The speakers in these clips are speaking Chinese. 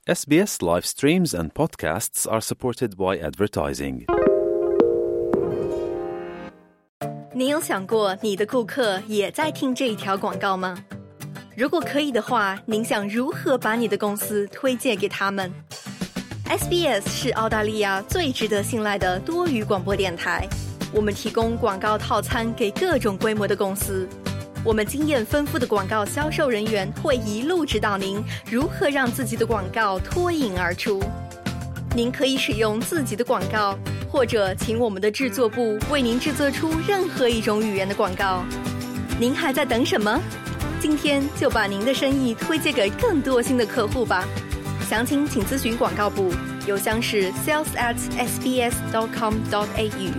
SBS live streams and podcasts are supported by advertising. 你有想过你的顾客也在听这一条广告吗？如果可以的话，您想如何把你的公司推荐给他们？ SBS 是澳大利亚最值得信赖的多语广播电台，我们提供广告套餐给各种规模的公司。我们经验丰富的广告销售人员会一路指导您如何让自己的广告脱颖而出。您可以使用自己的广告，或者请我们的制作部为您制作出任何一种语言的广告。您还在等什么？今天就把您的生意推荐给更多新的客户吧。详情请咨询广告部，邮箱是 sales@sbs.com.au。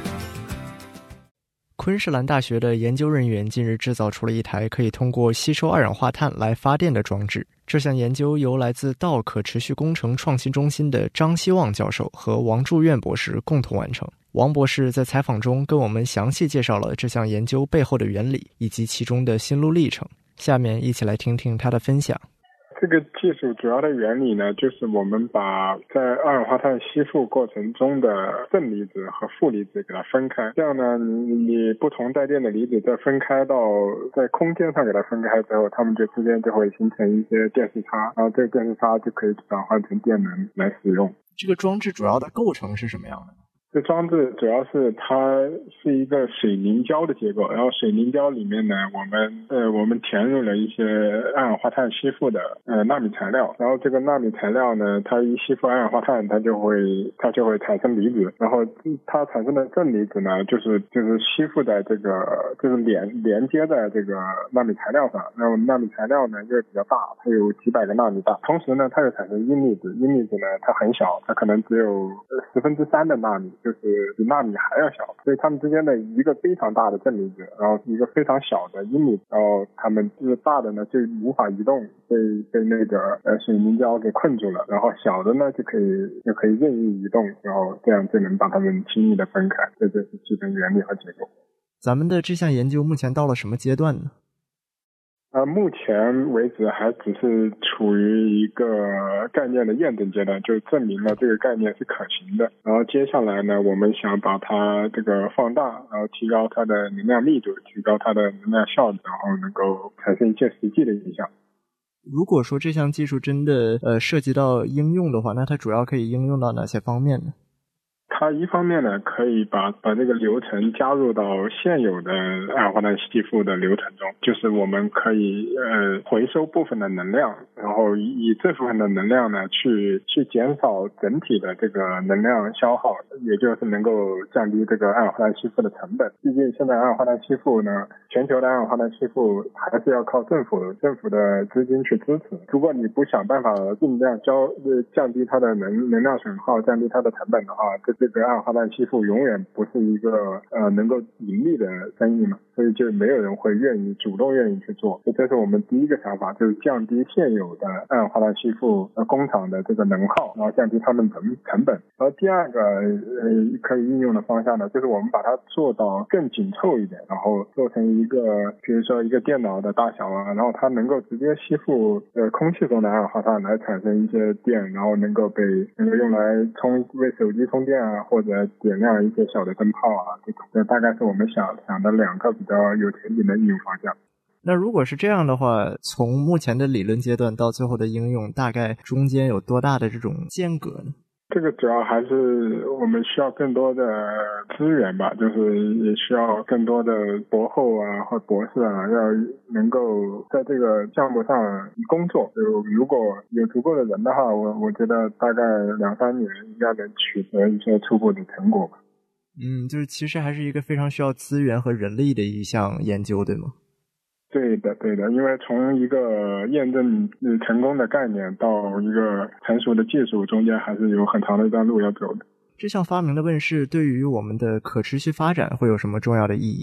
昆士兰大学的研究人员近日制造出了一台可以通过吸收二氧化碳来发电的装置。这项研究由来自道可持续工程创新中心的张希望教授和王祝愿博士共同完成。王博士在采访中跟我们详细介绍了这项研究背后的原理以及其中的心路历程。下面一起来听听他的分享。 这个技术主要的原理呢，就是我们把在二氧化碳吸附过程中的正离子和负离子给它分开，这样呢，你不同带电的离子再分开到在空间上给它分开之后，它们之间就会形成一些电势差，然后这个电势差就可以转换成电能来使用。 这个装置主要的构成是什么样的？ 这装置主要是它是一个水凝胶的结构，然后水凝胶里面呢，我们填入了一些二氧化碳吸附的纳米材料，然后这个纳米材料呢，它一吸附二氧化碳，它就会产生离子，然后它产生的正离子呢，就是吸附在这个就是连接在这个纳米材料上，然后纳米材料呢又比较大，它有几百个纳米大，同时呢，它又产生阴离子，阴离子呢它很小，它可能只有3/10的纳米。就是比纳米还要小，所以它们之间的一个非常大的正离子，然后一个非常小的阴离子，然后它们就是大的呢就无法移动，被那个水凝胶给困住了，然后小的呢就可以任意移动，然后这样就能把它们轻易的分开。这就是基本原理和结构。 咱们的这项研究目前到了什么阶段呢？ 目前为止还只是处于一个概念的验证阶段，就证明了这个概念是可行的。然后接下来呢，我们想把它这个放大，然后提高它的能量密度，提高它的能量效率，然后能够产生一些实际的影响。 如果说这项技术真的涉及到应用的话，那它主要可以应用到哪些方面呢？ 它一方面呢，可以把这个流程加入到现有的二氧化碳吸附的流程中，就是我们可以回收部分的能量，然后以这部分的能量呢去减少整体的这个能量消耗，也就是能够降低这个二氧化碳吸附的成本。毕竟现在二氧化碳吸附呢，全球的二氧化碳吸附还是要靠政府的资金去支持。如果你不想办法尽量降低它的能量损耗，降低它的成本的话，这个二氧化碳吸附永远不是一个能够盈利的生意嘛，所以就没有人会主动愿意去做。所以这是我们第一个想法，就是降低现有的二氧化碳吸附工厂的这个能耗，然后降低他们成本。然后第二个可以应用的方向呢，就是我们把它做到更紧凑一点，然后做成一个比如说一个电脑的大小啊，然后它能够直接吸附空气中的二氧化碳来产生一些电，然后能够用来为手机充电啊，或者点亮一些小的灯泡啊，这大概是我们想的两个比较有前景的应用方向。 那如果是这样的话，从目前的理论阶段到最后的应用，大概中间有多大的这种间隔呢？ 这个主要还是我们需要更多的资源吧，就是也需要更多的博后啊或博士啊，要能够在这个项目上工作。如果有足够的人的话，我觉得大概2-3年应该能取得一些初步的成果吧。 就是其实还是一个非常需要资源和人力的一项研究，对吗？ 对的，因为从一个验证成功的概念到一个成熟的技术，中间还是有很长的一段路要走的。 这项发明的问世对于我们的可持续发展会有什么重要的意义呢？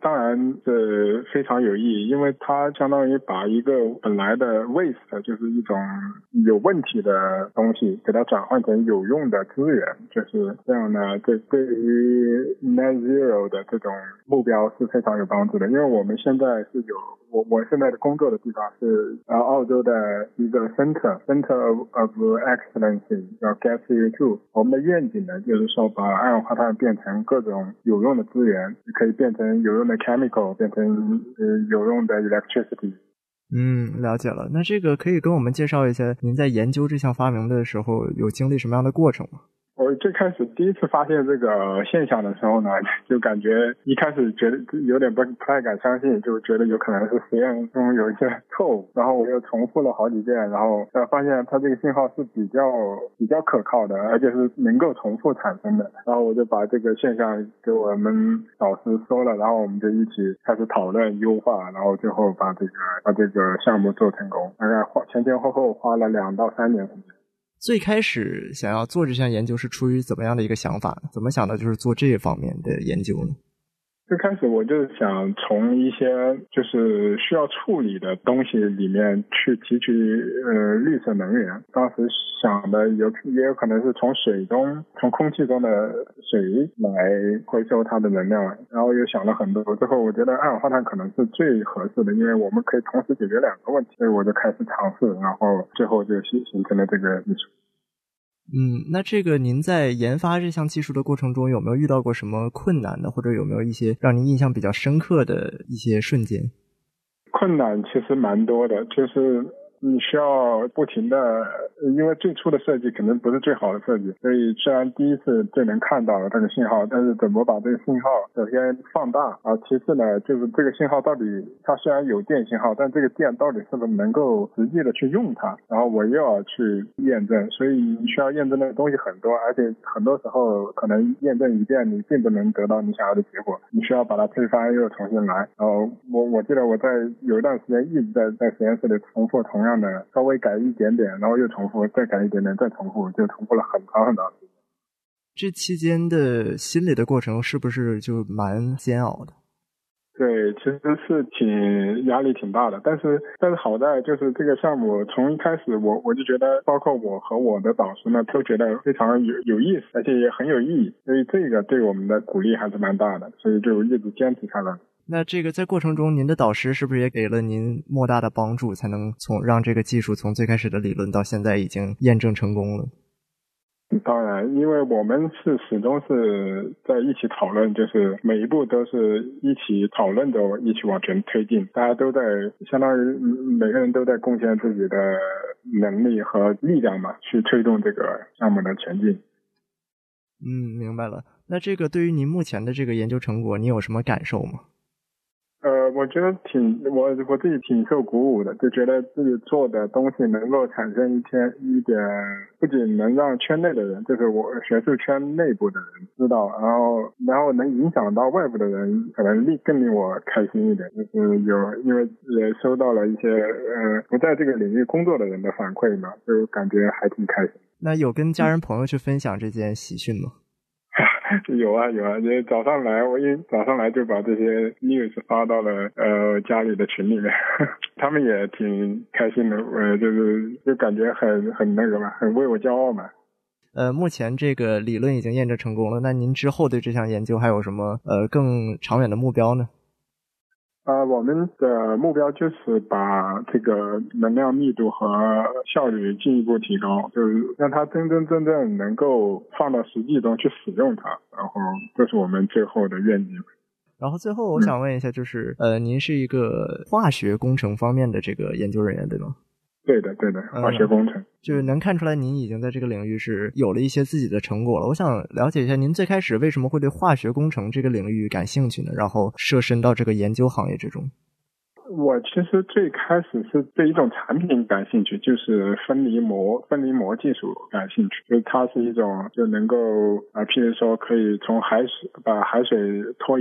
当然是非常有意义，因为它相当于把一个本来的 waste 就是一种有问题的东西给它转换成有用的资源，就是这样呢，这对于 net zero 的这种目标是非常有帮助的。因为我们现在是有我现在的工作的地方是澳洲的一个 center of excellency 叫 Gas CO2， 我们的愿景呢就是说把二氧化碳变成各种有用的资源，可以变成有用的 chemical， 变成有用的 electricity。 了解了。那这个可以跟我们介绍一下您在研究这项发明的时候有经历什么样的过程吗？ 我最开始第一次发现这个现象的时候呢，就感觉一开始觉得有点不太敢相信，就觉得有可能是实验中有一些错误，然后我又重复了好几遍，然后发现它这个信号是比较可靠的，而且是能够重复产生的。然后我就把这个现象给我们导师说了，然后我们就一起开始讨论优化，然后最后把这个项目做成功，大概前后花了2到3年时间。 最开始想要做这项研究是出于怎么样的一个想法呢？怎么想的就是做这方面的研究呢？ 最开始我就想从一些就是需要处理的东西里面去提取绿色能源。当时想的也有可能是从空气中的水来回收它的能量，然后又想了很多，最后我觉得二氧化碳可能是最合适的，因为我们可以同时解决2个问题，所以我就开始尝试，然后最后就形成了这个技术。 那这个您在研发这项技术的过程中有没有遇到过什么困难的，或者有没有一些让您印象比较深刻的一些瞬间？ 困难其实蛮多的，就是你需要不停的，因为最初的设计可能不是最好的设计，所以虽然第一次最能看到这个信号，但是怎么把这个信号首先放大其次呢，就是这个信号到底它虽然有电信号，但这个电到底是不是能够实际的去用它，然后我又要去验证，所以你需要验证的东西很多，而且很多时候可能验证一遍你并不能得到你想要的结果，你需要把它推翻又重新来。然后我记得我在有一段时间一直在实验室里重复同样的，稍微改一点点，然后又重复，再改一点点，再重复，就重复了很长很长时间。 这期间的心理的过程是不是就蛮煎熬的？ 对，其实是压力挺大的，但是好在就是这个项目从一开始我就觉得，包括我和我的导师呢都觉得非常有意思，而且也很有意义，所以这个对我们的鼓励还是蛮大的，所以就一直坚持下来。 那这个在过程中您的导师是不是也给了您莫大的帮助，才能让这个技术从最开始的理论到现在已经验证成功了？ 当然，因为我们始终是在一起讨论，就是每一步都是一起讨论着一起往前推进，大家都在相当于每个人都在贡献自己的能力和力量嘛，去推动这个项目的前进。 明白了。那这个对于您目前的这个研究成果，你有什么感受吗？ 我觉得我自己挺受鼓舞的，就觉得自己做的东西能够产生一点，不仅能让圈内的人，就是我学术圈内部的人知道，然后能影响到外部的人，可能更令我开心一点，就是因为也收到了一些不在这个领域工作的人的反馈嘛，就感觉还挺开心。 那有跟家人朋友去分享这件喜讯吗？ 有啊，就早上来就把这些 news 发到了家里的群里面，他们也挺开心的，就感觉很那个嘛，很为我骄傲嘛。 目前这个理论已经验证成功了，那您之后对这项研究还有什么更长远的目标呢？ 我们的目标就是把这个能量密度和效率进一步提高，就是让它真正能够放到实际中去使用它，然后这是我们最后的愿景。 然后最后我想问一下，就是您是一个化学工程方面的这个研究人员对吗？ 对的，化学工程。 就是能看出来您已经在这个领域是有了一些自己的成果了。我想了解一下，您最开始为什么会对化学工程这个领域感兴趣呢？然后涉身到这个研究行业之中。 我其实最开始是对一种产品感兴趣，就是分离膜技术感兴趣，就是它是一种就能够譬如说可以从把海水脱盐，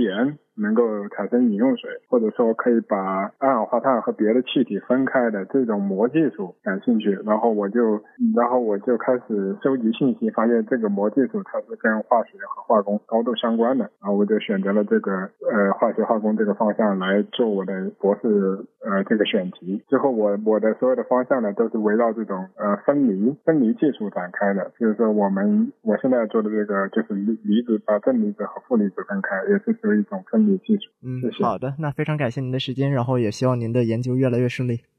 能够产生饮用水，或者说可以把二氧化碳和别的气体分开的这种膜技术感兴趣，然后我就开始收集信息，发现这个膜技术它是跟化学和化工高度相关的，然后我就选择了这个化学化工这个方向来做我的博士这个选题。之后我的所有的方向呢都是围绕这种分离技术展开的，就是说我现在做的这个就是离子把正离子和负离子分开，也是属于一种分离技术。谢谢。 好的，那非常感谢您的时间，然后也希望您的研究越来越顺利。